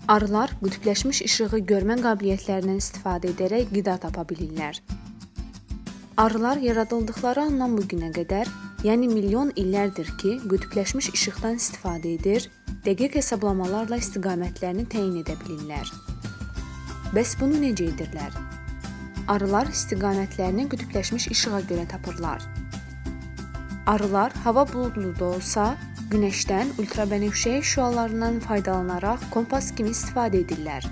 Arılar qütbləşmiş işığı görmə qabiliyyətlərindən istifadə edərək qida tapa bilirlər. Arılar yaradıldıqları andan bu günə qədər, yəni milyon illərdir ki, qütbləşmiş işıqdan istifadə edir, dəqiq hesablamalarla istiqamətlərini təyin edə bilirlər. Bəs bunu necə edirlər? Arılar istiqamətlərini qütbləşmiş işığa görə tapırlar. Arılar hava buludlu da olsa, günəşdən ultrabənövşəyi şüalarından faydalanaraq kompas kimi istifadə edirlər.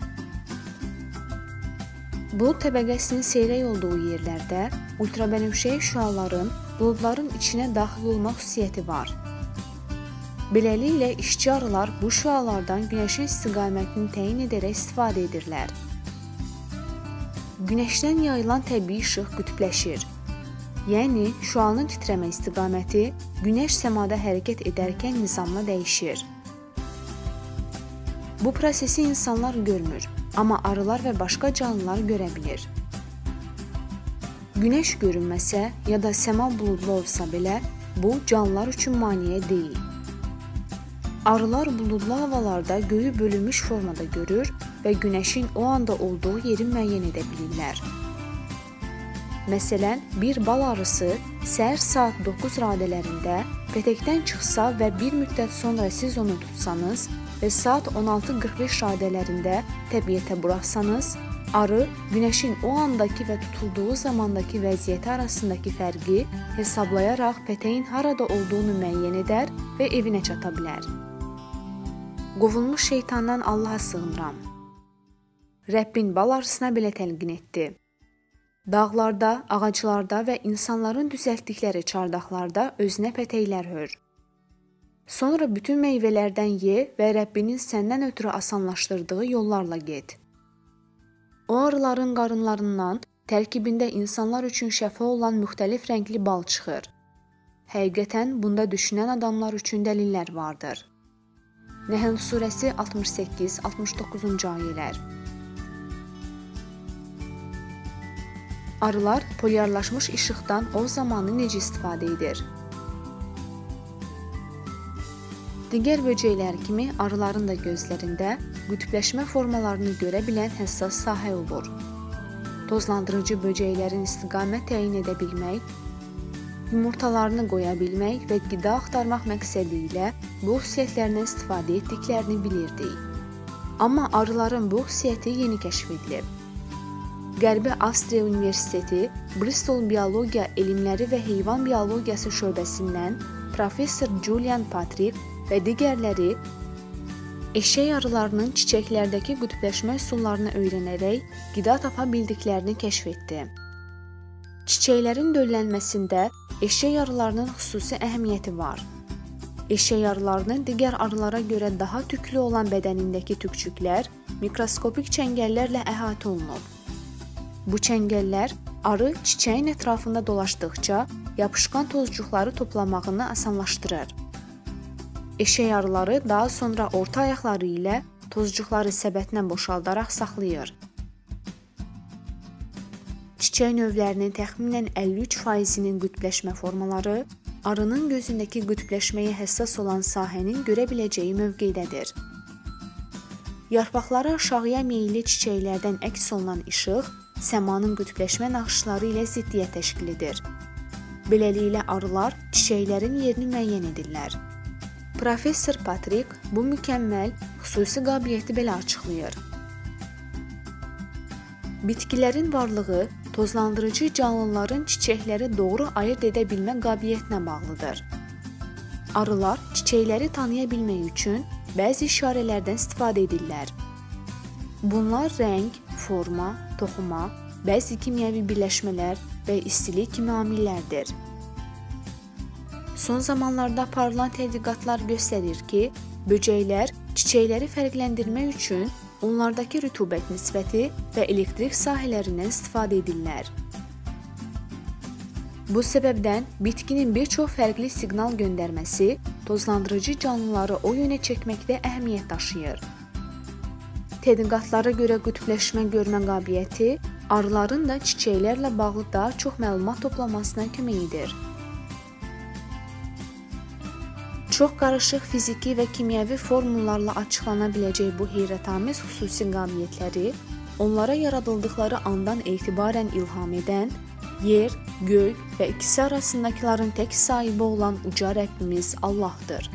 Bulud təbəqəsinin seyrək olduğu yerlərdə ultrabənövşəyi şüaların buludların içinə daxil olma xüsusiyyəti var. Beləliklə, işçi arılar bu şüalardan günəşin istiqamətini təyin edərək istifadə edirlər. Günəşdən yayılan təbii işıq qütbləşir. Yəni, şüanın titrəmə istiqaməti günəş səmada hərəkət edərkən nizamla dəyişir. Bu prosesi insanlar görmür, amma arılar və başqa canlılar görə bilir. Günəş görünməsə ya da səma buludlu olsa belə, bu canlılar üçün maneə deyil. Arılar buludlu havalarda göyü bölünmüş formada görür və günəşin o anda olduğu yeri müəyyən edə bilirlər. Məsələn, bir bal arısı səhər saat 9 radələrində pətəkdən çıxsa və bir müddət sonra siz onu tutsanız və saat 16:45 radələrində təbiətə buraxsanız, arı günəşin o andakı və tutulduğu zamandakı vəziyyəti arasındakı fərqi hesablayaraq pətəyin harada olduğunu müəyyən edər və evinə çata bilər. Qovulmuş şeytandan Allaha sığınıram. Rəbbin bal arısına belə təlqin etdi. Dağlarda, ağaclarda və insanların düzəltdikləri çardaqlarda özünə pətəklər hör. Sonra bütün meyvələrdən ye və Rəbbinin səndən ötürü asanlaşdırdığı yollarla get. O arıların qarınlarından tərkibində insanlar üçün şəfa olan müxtəlif rəngli bal çıxır. Həqiqətən bunda düşünən adamlar üçün dəlillər vardır. Nəhl surəsi 68-69-cu ayələr. Arılar polyarlaşmış işıqdan o zamanı necə istifadə edir? Digər böcəklər kimi arıların da gözlərində qütbləşmə formalarını görə bilən həssas sahə olur. Tozlandırıcı böcəklərin istiqamət təyin edə bilmək, yumurtalarını qoya bilmək və qida axtarmaq məqsədi ilə bu xüsusiyyətlərindən istifadə etdiklərini bilirdik. Amma arıların bu xüsusiyyəti yeni kəşf edilib. Qərbi Avstriya Universiteti Bristol Biologiya Elmləri və Heyvan Biologiyası şöbəsindən professor Julian Patrick və digərləri eşək arılarının çiçəklərdəki qütbləşmə üsullarını öyrənərək qida tapa bildiklərini kəşf etdi. Çiçəklərin döllənməsində eşək arılarının xüsusi əhəmiyyəti var. Eşək arılarının digər arılara görə daha tüklü olan bədənindəki tükçüklər mikroskopik çəngəllərlə əhatə olunub. Bu çəngəllər arı çiçəyin ətrafında dolaşdıqca yapışqan tozcuqları toplamağını asanlaşdırır. Eşək arıları daha sonra orta ayaqları ilə tozcuqları səbətinə boşaldaraq saxlayır. Çiçək növlərinin təxminən 53%-nin qütbləşmə formaları arının gözündəki qütbləşməyə həssas olan sahənin görə biləcəyi mövqedədir. Yarpaqları aşağıya meyilli çiçəklərdən əks olunan işıq səmanın qütbləşmə naxışları ilə ziddiyyət təşkil edir. Beləliklə arılar çiçəklərin yerini müəyyən edirlər. Professor Patrick bu mükəmməl xüsusi qabiliyyəti belə açıqlayır. Bitkilərin varlığı tozlandırıcı canlıların çiçəkləri doğru ayırd edə bilmə qabiliyyətinə bağlıdır. Arılar çiçəkləri tanıya bilmək üçün bəzi işarələrdən istifadə edirlər. Bunlar rəng, forma, toxuma, bəzi kimyəvi birləşmələr və istilik kimi amillərdir. Son zamanlarda aparılan tədqiqatlar göstərir ki, böcəklər çiçəkləri fərqləndirmək üçün onlardakı rütubət nisbəti və elektrik sahələrindən istifadə edirlər. Bu səbəbdən bitkinin bir çox fərqli siqnal göndərməsi tozlandırıcı canlıları o yönə çəkməkdə əhəmiyyət daşıyır. Tədqiqatlara görə qütbləşmə görmə qabiliyyəti arıların da çiçəklərlə bağlı daha çox məlumat toplamasına kömək edir. Çox qarışıq fiziki və kimyəvi formullarla açıqlana biləcək bu heyrətamiz xüsusi qabiliyyətləri onlara yaradıldıqları andan etibarən ilham edən, yer, göy və ikisi arasındakıların tək sahibi olan uca Rəbbimiz Allahdır.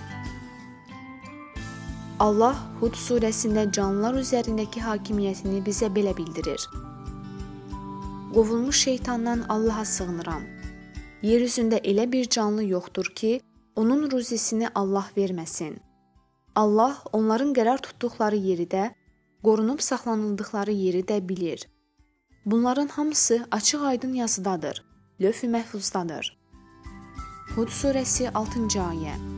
Allah Hud surəsində canlılar üzərindəki hakimiyyətini bizə belə bildirir. Qovulmuş şeytandan Allaha sığınıram. Yer üzündə elə bir canlı yoxdur ki, onun ruzisini Allah verməsin. Allah onların qərar tutduqları yeri də, qorunub saxlanıldıqları yeri də bilir. Bunların hamısı açıq-aydın yazıdadır, Lövh-i Məhfuzdadır. Hud surəsi 6-cı ayə.